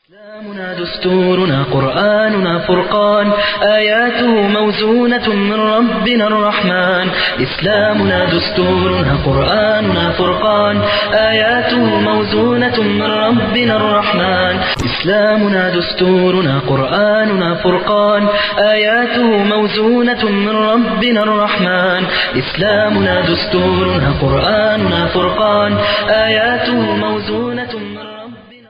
إسلامنا دستورنا قرآننا فرقان آياته موزونة من ربنا الرحمن إسلامنا دستورنا قرآننا فرقان آياته موزونة من ربنا الرحمن إسلامنا دستورنا قرآننا فرقان آياته موزونة من ربنا الرحمن إسلامنا دستورنا قرآننا فرقان آياته موزونة من ربنا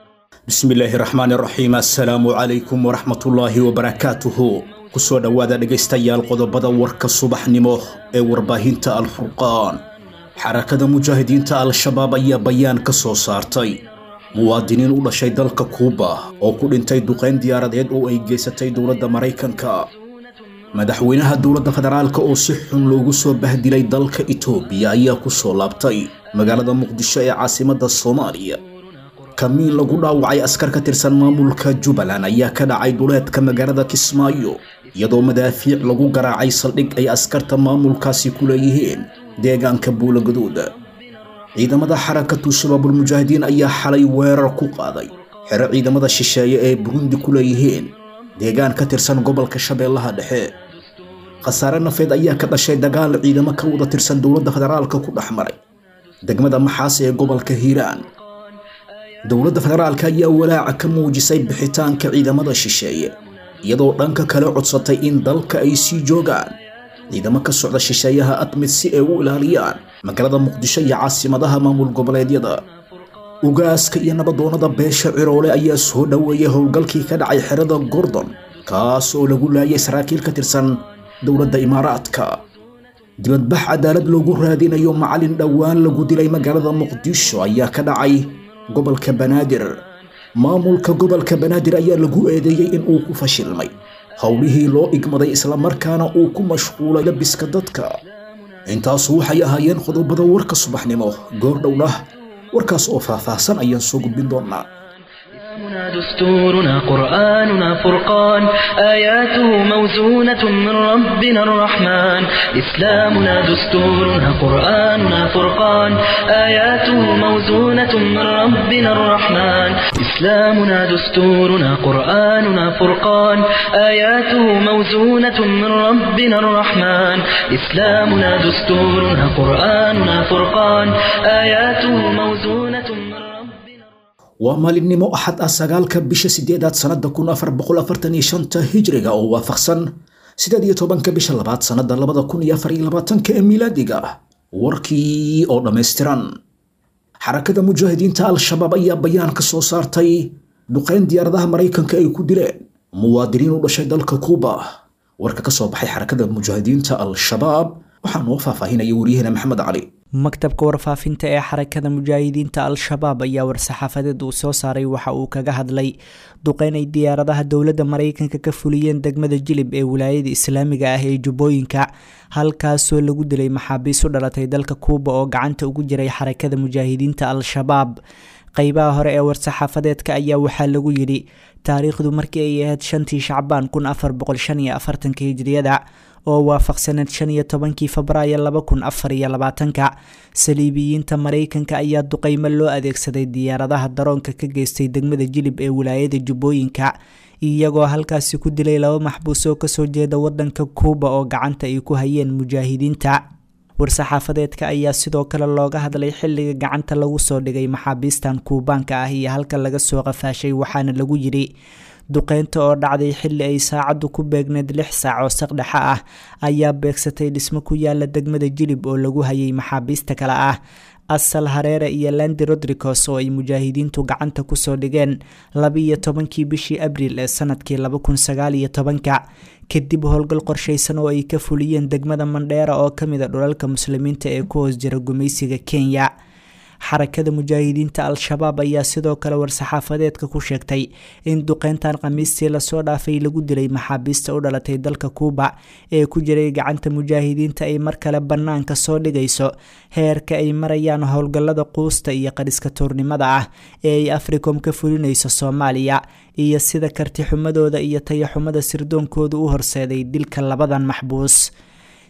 بسم الله الرحمن الرحيم السلام عليكم ورحمة الله وبركاته كسو دوادا dhageystayaal qodobada warka subaxnimo ee warbaahinta al-Furqaan xarakada mujaahidiinta al-shabaab ayaa bayaan ka soo saartay muwaadiniin u dhashay dalka Kuuba oo ku dhintay duqeyn diyaaradeed oo ay geysatay dawladda Mareykanka madaxweynaha dawladda federaalka oo si xun loogu soo bahdilay dalka Itoobiya ayaa ku soo laabtay magaalada Muqdisho ee caasimadda Soomaaliya kamiin lagu dhaawacay askar ka tirsan maamulka Jubbaland ayaa ka dhacay duleedka magaalada Kismaayo iyadoo madaafiic lagu garaacay saldhig ay askarta maamulkaasi ku leeyihiin deegaanka Buulaguduud ciidamada xarakatu shabaabul mujaahidiin ayaa xalay weerar ku qaaday xero ciidamada shisheeye ee Burundi ku leeyihiin deegaan ka tirsan gobolka Shabeellaha Dhexe khasaare nafeed ayaa ka dhashay dagaal ciidamo ka wada tirsan dawladda federaalka ku dhaxmaray degmada Maxaas ee gobolka Hiiraan dawladda federaalka ayaa walaaca ka muujisay bixitaanka ciidamada shisheeye iyadoo dhanka kale codsatay in dalka ay sii joogaan ciidamo ka socda shisheeyaha ATMIS si ay u ilaaliyaan magaalada Muqdisho iyo caasimadaha maamul goboleedyada ugaaska iyo nabadoonada beesha Ciroole ayaa soo dhaweeyay howlgalkii ka dhacay xerada Gordon kaas oo lagu laayay saraakiil ka tirsan dawladda Imaaraadka dibadbax cadaalad loogu raadinayo macalin dhawaan lagu dilay magaalada Muqdisho ayaa ka dhacay gobolka Banaadir maamulka gobolka Banaadir ayaa lagu eedeeyay in uu ku fashilmay howlihii loo igmaday isla markaana uu ku mashquulay labiska dadka intaas waxay ahaayeen qodobada warka subaxnimo goor dhowna warkaas oo faahfaahsan ayaan soo gudbin doonaa إسلامنا دستورنا قرآننا فرقان آياته موزونة من ربنا الرحمن إسلامنا دستورنا قرآننا فرقان آياته موزونة من ربنا الرحمن إسلامنا دستورنا قرآننا فرقان آياته موزونة من ربنا الرحمن إسلامنا دستورنا قرآننا فرقان آياته موزونة من ربنا ومالنimo أحد أساقالك بيش سيديدات سنة 1445 هجرية أو وافقسن سيدادية طبانك بيش اللبات سنة 2024 ميلادية وركي أو نمستران حركة مجاهدين تال الشباب أيا بيان كسو سارتي دوقين دياردها مريكان كأي كوديرين موادرين ودشي دالك كوبا وركا كسو بحي حركة مجاهدين تال الشباب وحان وفافا هنا يوريهنا محمد علي maktabka warfaafinta ee xarakada mujaahidiinta al-shabaab ayaa war-saxaafadeed uu soo saaray waxa uu kaga hadlay duqeyn ay diyaaradaha dowladda Mareykanka ka fuliyeen degmada Jilib ee wilaayada Islaamiga ah ee Jubbooyinka halkaasoo lagu dilay maxaabiis u dhalatay dalka Kuuba oo gacanta ugu jiray xarakada mujaahidiinta al-shabaab qaybaha hore ee war-saxaafadeedka ayaa waxaa lagu yiri taariikhdu markii ay ahayd 5 Shacbaan 1445 hijriyada oo waafaqsanad 15 Febraayo 2024 saliibiyiinta Mareykanka ayaa duqeymo loo adeegsaday diyaaradaha daroonka ka geystay degmada Jilib ee wilaayada Jubbooyinka iyagoo halkaasi ku dilay 2 maxbuus oo ka soo jeeda wadanka Kuuba oo gacanta ay ku hayeen mujaahidiinta war-saxaafadeedka ayaa sidoo kale looga hadlay xilliga gacanta lagu soo dhigay maxaabiistan Kuubaanka ah iyo halka laga soo qafaashay waxaana lagu yiri duqeynta oo dhacday xilli ay saacadu ku beegneed 6 saac oo saqdhaxa ah ayaa beegsatay dhismo ku yaala degmada Jilib oo lagu hayay maxaabiista kala ah asal hareere iyo Landi Rodriguez oo ay mujaahidiintu gacanta ku soo dhigeen 12 bishii Abriil ee sanadkii 2019 kadib howlgal qorsheysan oo ay ka fuliyeen degmada Mandheera oo kamid ah dhulalka muslimiinta ee ku hoos jira gumeysiga Kenya xarakada mujaahidiinta al-shabaab ayaa sidoo kale war-saxaafadeedka ku sheegtay in duqeyntan khamiistii la soo dhaafay lagu dilay maxaabiista u dhalatay dalka Kuuba ee ku jiray gacanta mujaahidiinta ay mar kale banaanka soo dhigayso heerka ay marayaan howlgallada quusta iyo qadiska toornimada ah ee ay Africom ka fulinayso Soomaaliya iyo sida karti xumadooda iyo tayo xumada sirdoonkooda u horseeday dilka labadan maxbuus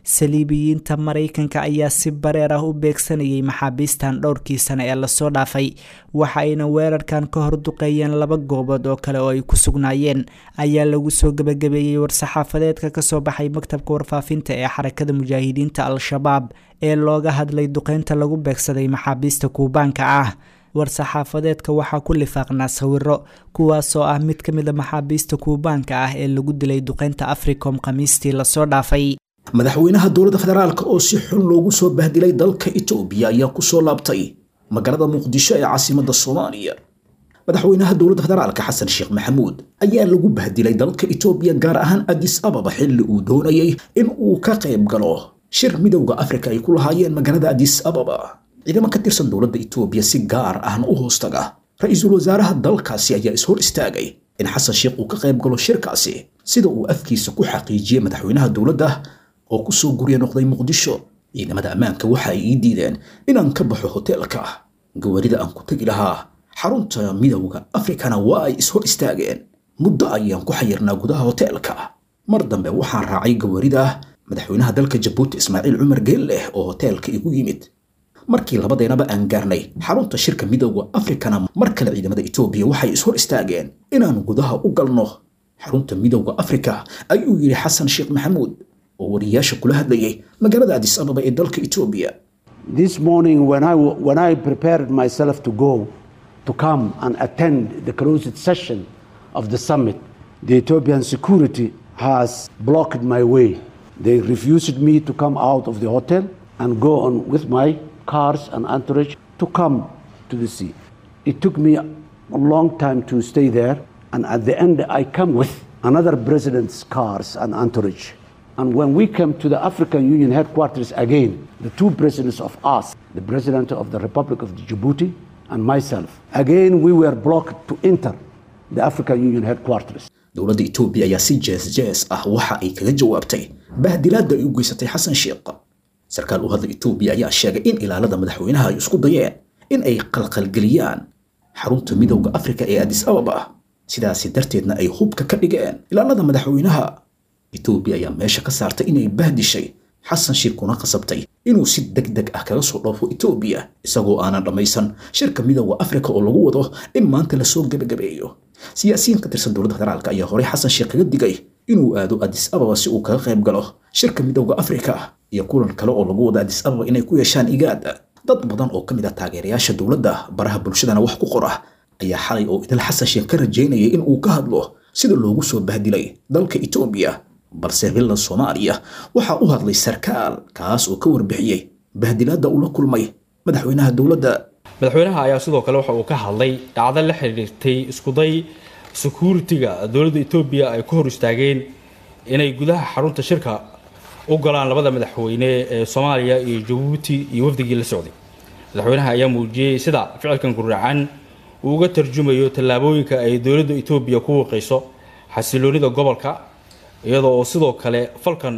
saliibiyiinta maraykanka ayaa si bareer ah u beegsanayay maxaabiistan dhowrkii sane ee lasoo dhaafay waxa ayna weerarkan ka hor duqeeyeen 2 goobood oo kale oo ay ku sugnaayeen ayaa lagu soo gabagabeeyey war-saxaafadeedka kasoo baxay maktabka warfaafinta ee xarakada mujaahidiinta al-shabaab ee looga hadlay duqeynta lagu beegsaday maxaabiista kuubaanka ah war-saxaafadeedka waxaa ku lifaaqnaa sawiro kuwaasoo ah mid ka mid a maxaabiista kuubaanka ah ee lagu dilay duqeynta africom khamiistii lasoo dhaafay madaxweynaha dowladda federaalka oo si xun loogu soo bahdilay dalka Itoobiya ayaa ku soo laabtay magaalada Muqdisho ee caasimadda Soomaaliya madaxweynaha dowladda federaalka Xasan Sheekh Maxamuud ayaa lagu bahdilay dalka Itoobiya gaar ahaan Addis Ababa xilli uu doonayay in uu ka qayb galo shir midowga Afrika ay ku lahaayeen magaalada Addis Ababa ciidamo ka tirsan dowladda Itoobiya si gaar ahna u hoostaga ra'iisul wasaaraha dalkaasi ayaa is hor istaagay in Xasan Sheekh uu ka qayb galo shirkaasi sida uu afkiisa ku xaqiijiyay madaxweynaha dowladda oo ku soo guriya noqday Muqdisho ciidamada ammaanka waxa ay diideen inaan ka baxo hoteelka gawarida aan ku tagi lahaa xarunta midowga Afrikana waa ay is hor istaageen muddo ayaan ku xayirnaa gudaha hoteelka mar dambe waxaan raacay gawarida madaxweynaha dalka Jabuuti Ismaaciil Cumar Geelle oo hoteelka igu yimid markii labadeynaba aan gaarnay xarunta shirka midowga Afrikana mar kale ciidamada Itoobiya waxay is hor istaageen inaan gudaha u galno xarunta midowga Afrika ayuu yiri Xasan Sheekh Maxamuud oo wariyaasha kula hadlayay magaalada Addis Ababa ee dalka Itoobiya. This morning when I prepared myself to go to come and attend the closed session of the summit, the Ethiopian security has blocked my way. They refused me to come out of the hotel and go on with my cars and entourage to come to the sea. It took me a long time to stay there, and at the end I come with another president's cars and entourage. And when we came to the African Union headquarters again, the 2 presidents of us, the president of the Republic of Djibouti and myself, again we were blocked to enter the African Union headquarters. dowladda Itoobiya ayaa si jees ah waxa ay kaga jawaabtay bahdilaadda ay u geysatay Xasan Sheekh sarkaal u hadlay Itoobiya ayaa sheegay in ilaalada madaxweynaha ay isku dayeen in ay qalqalgeliyaan xarunta midowga Afrika ee Addis Ababa sidaas darteedna ay hubka ka dhigeen ilaalada madaxweynaha Itoobiya ayaa meesha ka saartay inay bahdishay Xasan Sheekh kuna qasabtay inuu si degdeg ah kaga soo dhoofo Itoobiya isagoo aanan dhamaysan shirka midowga Afrika oo lagu wado in maanta la soo gabagabeeyo siyaasiyiin ka tirsan dowladda federaalka ayaa hore Xasan Sheekh kaga digay inuu aado Addis Ababa si uu kaga qayb galo shirka midowga Afrika iyo kulan kale oo lagu wado Addis Ababa inay ku yeeshaan IGAD dad badan oo kamid ah taageerayaasha dowladda baraha bulshadana wax ku qora ayaa xalay oo idil Xasan Sheekh ka rajeynayay in uu ka hadlo sida loogu soo bahdilay dalka Itoobiya balse villa Soomaaliya waxa uu hadlay sarkaal kaas oo ka warbixiyay bahdilaadda uu la kulmay madaxweynaha dowladda madaxweynaha ayaa sidoo kale waxa uu ka hadlay dhacdo la xiriirtay isku day security-ga dowladda Itoobiya ay ku hor istaageen inay gudaha xarunta shirka u galaan labada madaxweyne ee Soomaaliya iyo Djibouti iyo wafdigii la socday madaxweynaha ayaa muujiyay sida ficilkan guracan uu uga tarjumayo tallaabooyinka ay dowladda Itoobiya ku waqayso xasiloonida gobolka iyadoo oo sidoo kale falkan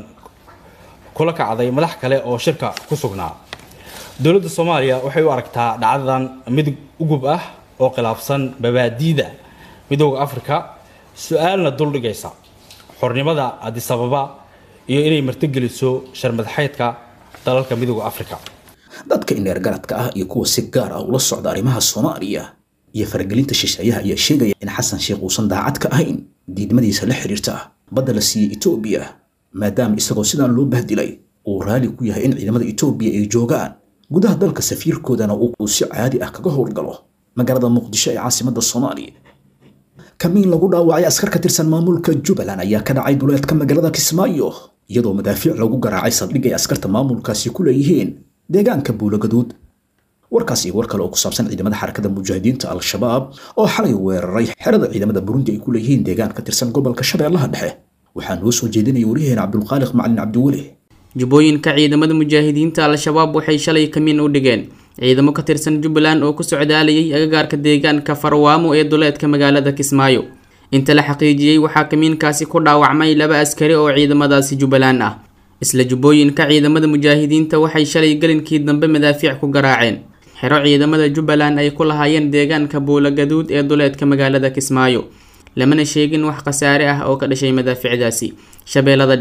kula kacday madax kale oo shirka ku sugnaa dowladda Soomaaliya waxay u aragtaa dhacdadan mid ugub ah oo khilaafsan babaadiida midowga Afrika su'aalna dul dhigaysa xornimada Addis Ababa iyo inay martigeliso sharmadaxeedka dalalka midowga Afrika dadka ineer garadka ah iyo kuwa si gaar ah ula socda arrimaha Soomaaliya iyo faragelinta shisheeyaha ayaa sheegaya in Xasan Sheekh uusan daacad ka ahayn diidmadiisa la xiriirta badda la siiyay Itoobiya maadaama isagoo sidaan loo bahdilay uu raali ku yahay in ciidamada Itoobiya ay joogaan gudaha dalka safiirkoodana uu si caadi ah kaga howlgalo magaalada Muqdisho ee caasimadda Soomaaliya kamiin lagu dhaawacay askar ka tirsan maamulka Jubbaland ayaa ka dhacay duleedka magaalada Kismaayo iyadoo madaafiic lagu garaacay saldhig ay askarta maamulkaasi ku leeyihiin deegaanka Buulagaduud warkaas iyo war kale oo ku saabsan ciidamada xarakada mujaahidiinta al-shabaab oo xalay weeraray xerada ciidamada Burundi ay ku leeyihiin deegaan ka tirsan gobolka Shabeellaha Dhexe waxaa noo soo jeedinayay wariyaheena Cabdulqaaliq Macalin Cabdiweli jubbooyinka ciidamada mujaahidiinta al-shabaab waxay shalay kamiin u dhigeen ciidamo ka tirsan Jubbaland oo ku socdaalayay agagaarka deegaanka Farwaamo ee duleedka magaalada Kismaayo inta la xaqiijiyay waxaa kamiinkaasi ku dhaawacmay 2 askari oo ciidamadaasi Jubbaland ah isla jubbooyinka ciidamada mujaahidiinta waxay shalay galinkii dambe madaafiic ku garaaceen xero ciidamada Jubbaland ay ku lahaayeen deegaanka Buulagaduud ee duleedka magaalada Kismaayo lamana sheegin wax khasaare ah oo ka dhashay madaafiicdaasi Shabeellada Dhexe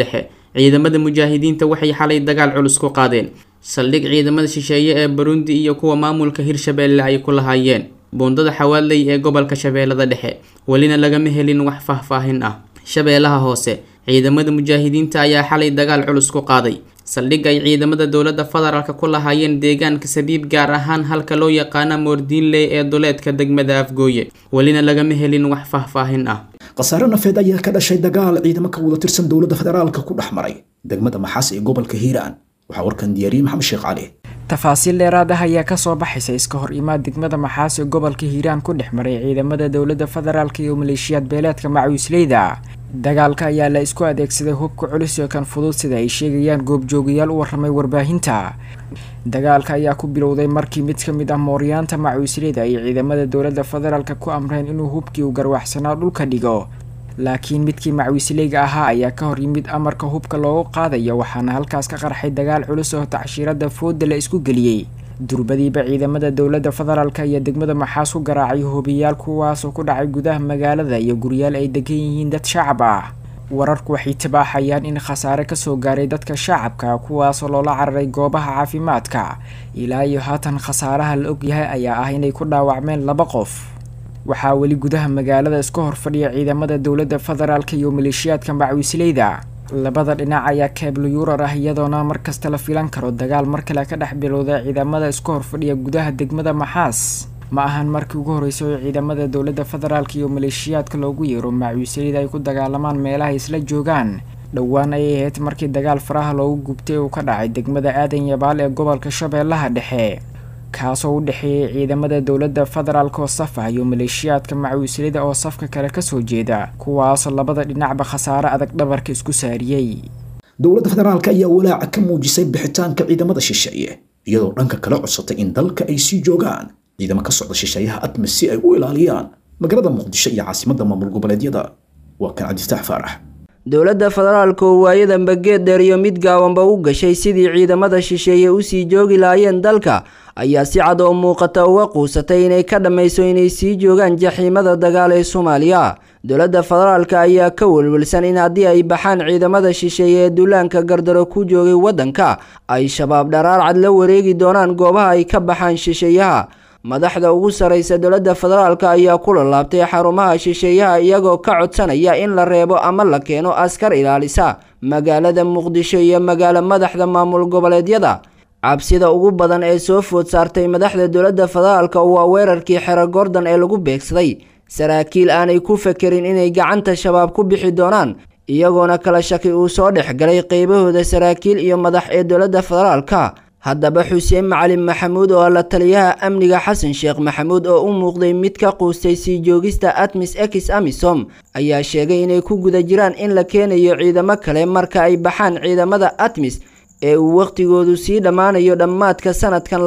ciidamada mujaahidiinta waxay xalay dagaal culus ku qaadeen saldhig ciidamada shisheeye ee Burundi iyo kuwa maamulka Hirshabeelle ay ku lahaayeen buundada Xawaaley ee gobolka Shabeellada Dhexe walina lagama helin wax faahfaahin ah. Shabeellaha Hoose ciidamada mujaahidiinta ayaa xalay dagaal culus ku qaaday saldhig ay ciidamada dowladda federaalka ku lahaayeen deegaanka Sabiib gaar ahaan halka loo yaqaan Moordiinle ee duleedka degmada Afgooye walina lagama helin wax faahfaahin ah. khasaare nafeed ayaa ka dhashay dagaal ciidamo ka wada tirsan dowladda federaalka ku dhexmaray degmada Maxaas ee gobolka Hiiraan. waxa warkan diyaariyay Maxamed Sheekh Cali. tafaasiil dheeraad ah ayaa kasoo baxaysa iska hor imaad degmada Maxaas ee gobolka Hiiraan ku dhexmaray ciidamada dowladda federaalka iyo maleeshiyad beeleedka Macuusleyda. dagaalka ayaa la isku adeegsaday hubka culus ee kan fudud sida ay sheegayaan goobjoogayaal u warramay warbaahinta. dagaalka ayaa ku bilowday markii mid ka mid ah mooryaanta Macuusleyda ay ciidamada dowladda federaalka ku amreen inuu hubkii u garwaxsanaa dhulka dhigo, laakiin midkii Macuusleyga ahaa ayaa ka hor yimid amarka hubka loogu qaadayo waxaana halkaas ka qarxay dagaal culus oo tacshirada fooda la isku geliyay. durbadiiba ciidamada dowladda federaalka iyo degmada Maxaas ku garaacay hubiyaal kuwaas oo ku dhacay gudaha magaalada iyo guryaal ay degan yihiin dad shacab ah. wararku waxay tibaaxayaan in khasaare ka soo gaaray dadka shacabka kuwaas oo loola cararay goobaha caafimaadka. ilaa iyo haatan khasaaraha la og yahay ayaa ah inay ku dhaawacmeen 2 qof. waxaa weli gudaha magaalada iska hor fadhiya ciidamada dowladda federaalka iyo maleeshiyadka Macuusleyda. labada dhinac ayaa keeblo yuurar ah iyadoona markasta la filan karo dagaal mar kale ka dhex bilowda ciidamada iska hor fadhiya gudaha degmada Maxaas. ma ahan markii ugu horeysay oo ciidamada dowladda federaalka iyo maleeshiyadka loogu yeero Macuusleyda ay ku dagaalamaan meelaha isla joogaan. dhowaan ayay ahayd markii dagaal faraha loogu gubtay uu ka dhacay degmada Aadan Yabaal ee gobolka Shabeellaha Dhexe, kaasoo u dhexeeyay ciidamada dowladda federaalka oo saf ah iyo maleeshiyadka Macuusleyda oo safka kale ka soo jeeda, kuwaasoo labada dhinacba khasaare adag dhabarka isku saariyay. dowladda federaalka ayaa walaaca ka muujisay bixitaanka ciidamada shisheeye iyadoo dhanka kale codsatay in dalka ay sii joogaan ciidamo ka socda shisheeyaha ATMIS si ay u ilaaliyaan magaalada Muqdisho iyo caasimadda maamul goboleedyada. waa kan Cabdi Faarax. dowladda federaalka oo waayadan bageed dheer iyo mid gaawanba u gashay sidii ciidamada shisheeye u sii joogi laayeen dalka ayaa si cad oo muuqata uga quusatay inay ka dhammayso inay sii joogaan jaxiimada dagaal ee Soomaaliya. dowladda federaalka ayaa ka walwalsan in haddii ay baxaan ciidamada shisheeye ee duulaanka gardaro ku joogay waddanka ay shabaab dharaar cad la wareegi doonaan goobaha ay ka baxaan shisheeyaha. madaxda ugu sareysa dowladda federaalka ayaa ku laabtay xarumaha shisheeyaha iyagoo ka codsanaya in la reebo ama la keeno askar ilaalisa magaalada Muqdisho iyo magaalo madaxda maamul goboleedyada. cabsida ugu badan ee soo food saartay madaxda dowladda federaalka waa weerarkii Xero Gordon ee lagu beegsaday saraakiil aanay ku fakerin inay gacanta shabaab ku bixi doonaan, iyagoona kala shaki uu soo dhexgalay qaybahooda saraakiil iyo madax ee dowladda federaalka. haddaba Xuseen Macalin Maxamuud oo la taliyaha amniga Xasan Sheekh Maxamuud oo u muuqday mid ka quustay sii joogista ATMIS x AMISOM ayaa sheegay inay ku guda jiraan in la keenayo ciidamo kale marka ay baxaan ciidamada ATMIS ee uu waqtigoodu sii dhamaanayo dhammaadka sanadkan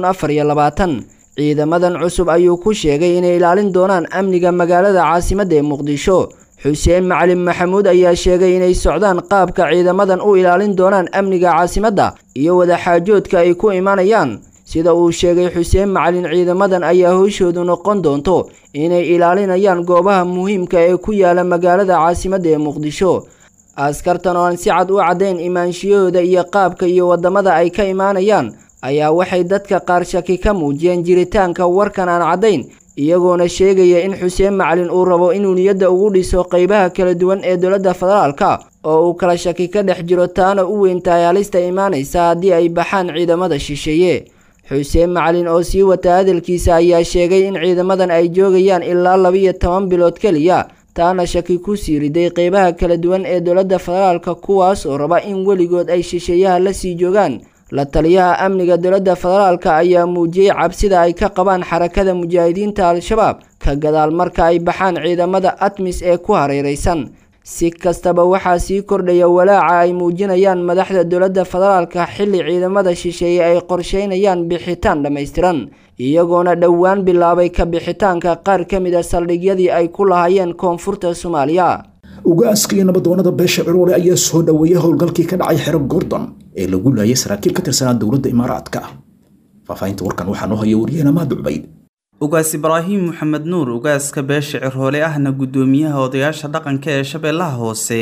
2024. ciidamadan cusub ayuu ku sheegay inay ilaalin doonaan amniga magaalada caasimadda ee Muqdisho. Xuseen Macalin Maxamuud ayaa sheegay inay socdaan qaabka ciidamadan u ilaalin doonaan amniga caasimadda iyo wada xaajoodka ay ku imanayaan. sida uu sheegay Xuseen Macalin, ciidamadan ayaa howshoodu noqon doonto inay ilaalinayaan goobaha muhiimka ee ku yaala magaalada caasimadda ee Muqdisho. askartan oo aan si cad u cadeyn imaanshiyooda iyo qaabka iyo wadamada ay ka imaanayaan ayaa waxay dadka qaar shaki ka muujiyeen jiritaanka warkan aan cadeyn, iyagoona sheegaya in Xuseen Macalin uu rabo inuu niyadda ugu dhiso qaybaha kala duwan ee dowladda federaalka oo uu kala shaki ka dhex jiro taana u weyn tayaalista imaanaysa haddii ay baxaan ciidamada shisheeye. Xuseen Macalin oo sii wata hadalkiisa ayaa sheegay in ciidamadan ay joogayaan ilaa 12 bilood kaliya, taana shaki ku sii riday qaybaha kala duwan ee dowladda federaalka kuwaas oo raba in weligood ay shisheeyaha la sii joogaan. la taliyaha amniga dowladda federaalka ayaa muujiyay cabsida ay ka qabaan xarakada mujaahidiinta al-shabaab ka gadaal marka ay baxaan ciidamada ATMIS ee ku hareeraysan. si kastaba waxaa sii kordhaya walaaca ay muujinayaan madaxda dowladda federaalka xilli ciidamada shisheeye ay qorsheynayaan bixitaan dhammaystiran, iyagoona dhowaan bilaabay ka bixitaanka qaar ka mid ah saldhigyadii ay ku lahaayeen koonfurta Soomaaliya. ugaaska iyo nabadoonada beesha Ciroole ayaa soo dhaweeyay howlgalkii ka dhacay Xero Gordon ee lagu laayay saraakiil ka tirsanaa dowladda Imaaraadka. faafahinta warkan waxaa noo haya wariyahana Mahad Cubayd. ugaas Ibraahim Maxamed Nuur, ugaaska beesha Ciroole ahna gudoomiyaha odayaasha dhaqanka ee Shabeellaha Hoose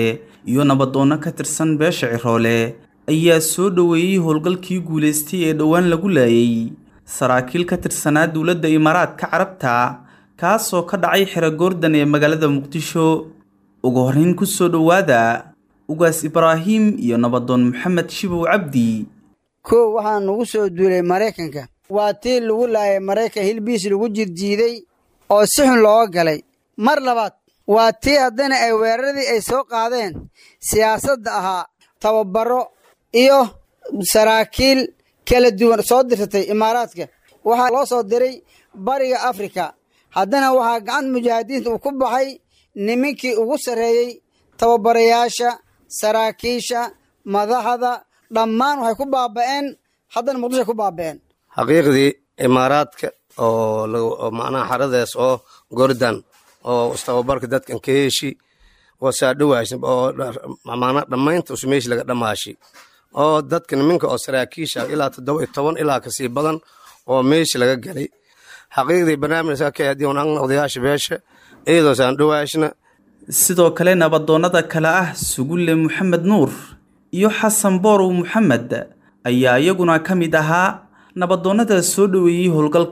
iyo nabadoonno ka tirsan beesha Ciroole ayaa soo dhaweeyay howlgalkii guuleystay ee dhowaan lagu laayay saraakiil ka tirsanaa dowladda Imaaraadka Carabta kaasoo ka dhacay xero Goordan ee magaalada Muqdisho. ugu horreyn ku soo dhawaada ugaas Ibraahim iyo nabadoon Maxamed Shibow Cabdi. waxaan ugu soo duulay Mareykanka waa tii lagu laayay Mareykanka hilbiis lagu jirjiiday oo si xun loo galay. mar labaad waa tii haddana ay weeraradii ay soo qaadeen siyaasadda ahaa tababaro iyo saraakiil kala duwan soo dirsatay Imaaraadka. waxaa loo soo diray bariga Afrika. haddana waxaa gacan mujaahidiinta uu ku baxay nimankii ugu sarreeyey tababarayaasha saraakiisha madaxda dhammaan waxay ku baaba'een haddana Muqdisho ku baaba'een. xaqiiqdii Imaaraadka oo macnaha xaradaas oo Goordan oo istababarka dadkan ka heeshi oo saadhawaashin oo macnaha dhamaynta usmeesh laga dhamaashi oo dadka nimanka oo saraakiisha ilaa 17 ilaa ka sii badan oo meesh laga galay. xaqiiqdii barnaamijka ka hadii aan odayaasha beesha iyadoo saadhawaashna sidoo kale nabadoonnada kale ah Sugulle Maxamed Nuur iyo Xasan Boorow Maxamed ayaa iyaguna ka mid ahaa nabadoonnada soo dhaweeyay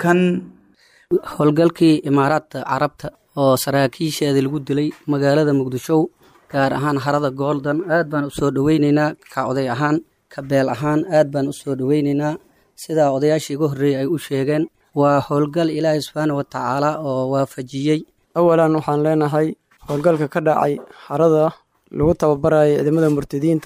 howlgalkii Imaaraadka Carabta oo saraakiisheeda lagu dilay magaalada Muqdisho gaar ahaan harada Goordan aad baan u soo dhaweynaynaa ka oday ahaan ka beel ahaan aad baan u soo dhaweynaynaa sida odayaashii ugu horreeyay ay u sheegeen waa howlgal Ilaahay subhanahu wa ta'ala oo waafajiyay. awalan waxaan leenahay howlgalka ka dhacay harada lagu tababarayay ciidamada murtadiinta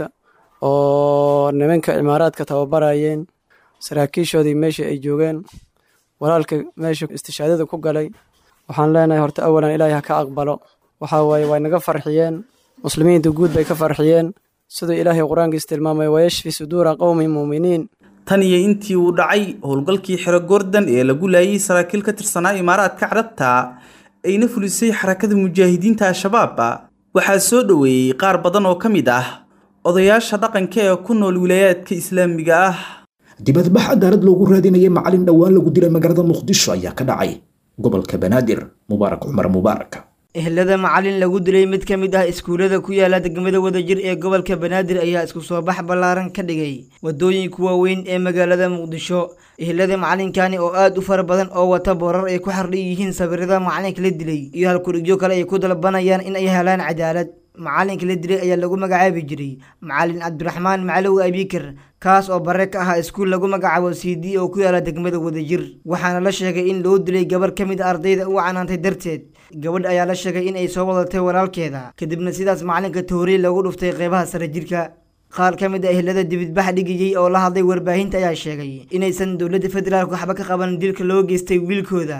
oo nimanka Imaaraadka tababarayeen saraakiishoodii meesha ay joogeen walaalka meesha istishaadada ku galay waxaan leenahay horta awalan Ilaahay ha ka aqbalo. waxa way naga farxiyeen muslimiinta guud bay ka farxiyeen sida Ilaahay quraankiisa tilmaamay wayashfi suduura qawmin muuminiin. tan iyo intii uu dhacay howlgalkii xero Goordan ee lagu laayay saraakiil ka tirsanaa Imaaraadka Carabta ayna fulisay xarakada mujaahidiinta Al-Shabaab waxaa soo dhaweeyay qaar badan oo ka mid ah odayaasha dhaqanka ee ku nool wilaayadka Islaamiga ah. dibadbax cadaalad loogu raadinayay macallin dhawaan lagu dilay magaalada Muqdisho ayaa ka dhacay gobolka Banaadir. Mubaarak Umar Mubaarak. ehlada macallin lagu dilay mid ka mid ah iskuulada ku yaala degmada Wadajir ee gobolka Banaadir ayaa isku soo bax balaaran ka dhigay wadooyinka waaweyn ee magaalada Muqdisho. ehlada macallinkani oo aad u fara badan oo wata boorar ay ku xardhan yihiin sawirada macallinka la dilay iyo halkurigyo kale ay ku dalbanayaan in ay helaan cadaalad. macallinka la dilay ayaa lagu magacaabi jiray Macallin Cabdiraxmaan Macalow Abikar kaas oo bare ka ah iskuul lagu magacaabo CD oo ku yaala degmada Wadajir. waxaana la sheegay in loo dilay gabar ka mid ah ardayda u canaantay darteed. gabadh ayaa la sheegay in ay soo wadatay walaalkeeda kadibna sidaas macallinka tooriye lagu dhuftay qeybaha sare jirka. qaar ka mid ah ehlada dibadbax dhigayay oo la hadlay warbaahinta ayaa sheegay inaysan dowladda federaalku waxba ka qaban dilka loo geystay wiilkooda.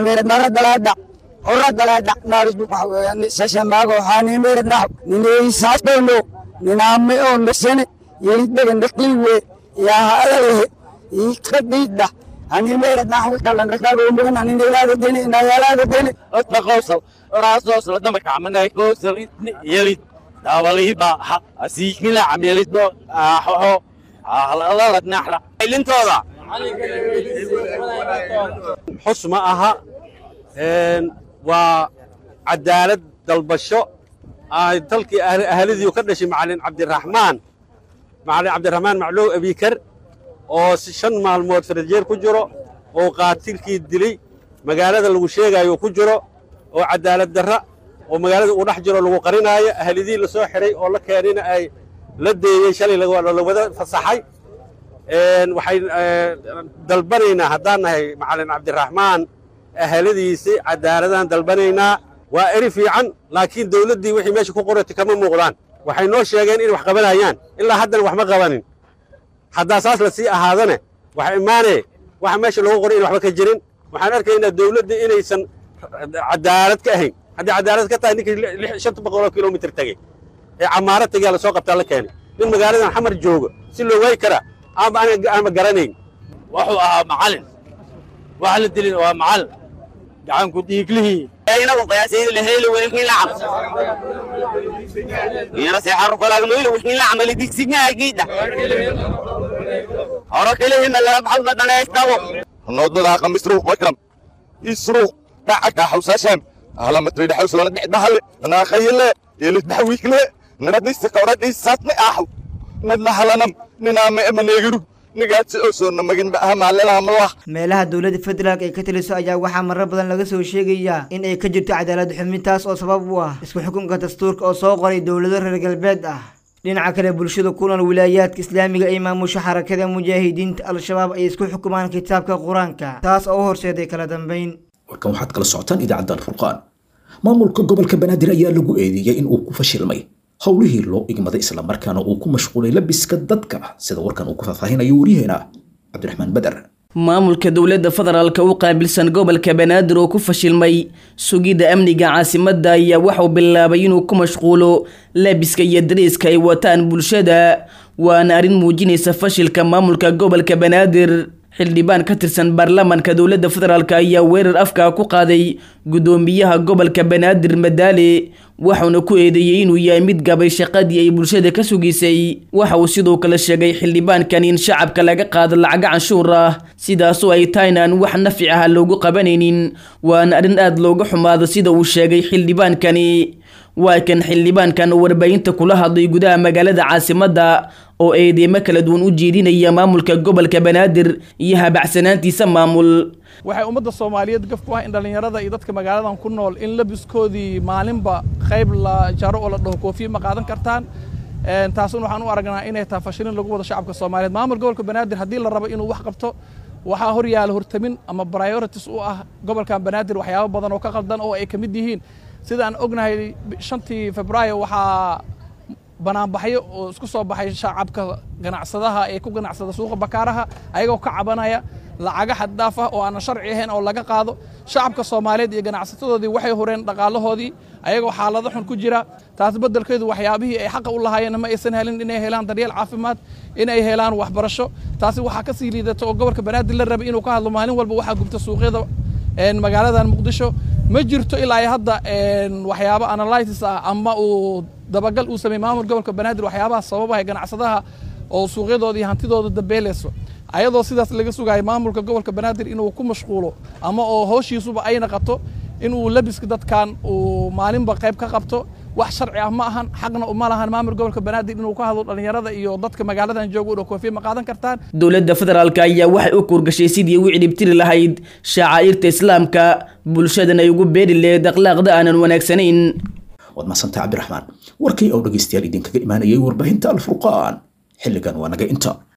xusma aha waa cadaalad dalbasho ay dalkii ahladii ka dhashay Macallin Cabdiraxmaan Macalow Abikar oo 5 maalmood farajeer ku jiro oo qaatilkii dilay magaalada lagu sheegayo ku jiro oo cadaalad darra oo magaalada uu dhex jiro lagu qarinaayo ahladii la soo xiray oo la keenina ay la deeyay shalay la wada fasaxay. waxay dalbanaynaa haddaan nahay Macallin Cabdiraxmaan ahladiisi cadaaladaan dalbanaynaa. waa eri fiican laakiin dawladdii wixii meesha ku qoratay kama muuqdaan. waxay noo sheegeen in wax qabanayaan ilaa haddana wax ma qabanin. haddaa saas la sii ahaadane waxa imaanee waxa meesha lagu qoray in waxba ka jirin. waxaan arkaynaa dawladda inaysan cadaalad ka ahayn. haddii cadaalad ka tahay ninkii 500 kilomitir tagay ee camaarad tagay la soo qabtaa la keenay nin magaaladan xamar jooga si loo way kara ama garanayn. wuxuu ahaa macallin waxa la dilin waa macallin gacan ku dhiiglihii inagu qiyaasayda la heli wixii la cabs yara si xaruf kala nooylo wixii la amal digsiga giida hore kale in la baxal badana istawo noodada qamisru wakram isru dacaka xawsashan ala matrid xawsana dhahal ana khayla yelid dhawiikle نردني سكورة ساتني أحو ندلحلنم ننام أمنيجرو نقعد أوسون مجن بقى معلنا الله meelaha dowladda federaalka ay ka taliso ayaa waxaa marar badan laga soo sheegayaa in ay ka jirto cadaalad xumintaas oo sabab u ah isku xukunka dastuurka oo soo qoray dowlado reer galbeed ah dhinaca kale bulshada ku nool wilaayaadka islaamiga ay maamusha xarakada mujaahidiinta al-shabaab ay isku xukumaan kitaabka quraanka taas oo horseeday kala dambeyn warkan waxaad kala socotaan idaacadda al-furqaan maamulka gobolka banaadir ayaa lagu eedeeyay in uu ku fashilmay howlihii loo igmaday isla markaana uu ku mashquulay labiska dadka sida warkan uu ku faahfaahinayo wariyaheena cabdiraxmaan badar maamulka dowladda federaalka u qaabilsan gobolka banaadir oo ku fashilmay sugidda amniga caasimadda ayaa waxuu bilaabay inuu ku mashquulo labiska iyo dareeska ay wataan bulshada waana arrin muujinaysa fashilka maamulka gobolka banaadir xildhibaan ka tirsan baarlamaanka dowladda federaalka ayaa weerar afka ku qaaday gudoomiyaha gobolka banaadir madaale waxaana ku eedeeyay inuu yahay mid gabay shaqadii ay bulshada ka sugisay waxa uu sidoo kale sheegay xildhibaankan in shacabka laga qaado lacag canshuur ah sidaasoo ay tahayna aan wax nafci ah loogu qabanaynin waana arrin aad looga xumaado sida uu sheegay xildhibaankani waa kan xildhibaankan oo warbaahinta kula hadlay gudaha magaalada caasimadda oo eedeymo kala duwan u jeedinaya maamulka gobolka banaadir iyo habacsanaantiisa maamul waxay ummadda Soomaaliyeed gaf ku ah in dhalinyarada iyo dadka magaaladan ku nool in labiskoodii maalinba qayb la jaro oo la dhaho koofiya ma qaadan kartaan taasuna waxaan u aragnaa inay tahay fashilin lagu wada shacabka Soomaaliyeed maamul gobolka banaadir haddii la rabo inuu wax qabto waxaa hor yaal hortamin ama priorities u ah gobolka banaadir waxyaabo badan oo ka qaldan oo ay kamid yihiin sidaan ognahay 5 Febraayo waxaa banaanbaxyo oo isku soo baxay shacabka ganacsadaha ee ku ganacsada suuqa bakaaraha ayagoo ka cabanaya lacag xad dhaaf ah oo aan sharci ahayn oo laga qaado shacabka Soomaaliyeed iyo ganacsatadoodii waxay horeen dhaqaalahoodii ayagoo xaalado xun ku jira taas beddelkeedu waxyaabihii ay xaq u lahaayeen ma aysan helin inay helaan daryeel caafimaad inay helaan waxbarasho taasi waxa ka sii liidato oo gobolka banaadir la rabay inuu ka hadlo maalin walba waxa gubta suuqyada magaaladan muqdisho ma jirto ilaa hadda waxyaabo analysis ah ama uu dabagal uu sameeyay maamul gobolka banaadir waxyaabaha sababaha ganacsadaha oo suuqyadoodii hantidooda dabeeleyso ayadoo sidaas laga sugaay maamulka gobolka banaadir inuu ku mashquulo ama oo howshiisuba ay naqato inuu labiska dadkan uu maalinba qayb ka qabto wax sharci ah ma ahan xaqna uma lahan maamul gobolka banaadir inuu ka hadlo dhalinyarada iyo dadka magaaladan jooga oo koofiya ma qaadan kartaan dowladda federaalka ayaa waxay u kurgashay sidii u cidhibtiri lahayd shaacairta islaamka bulshadana ay ugu beeri lahayd akhlaaqda aanan wanaagsanayn waad mahadsantahay cabdiraxmaan warkii oo dhegeystayaal idinkaga imaanayay warbaahinta al-furqaan xilligan waa naga inta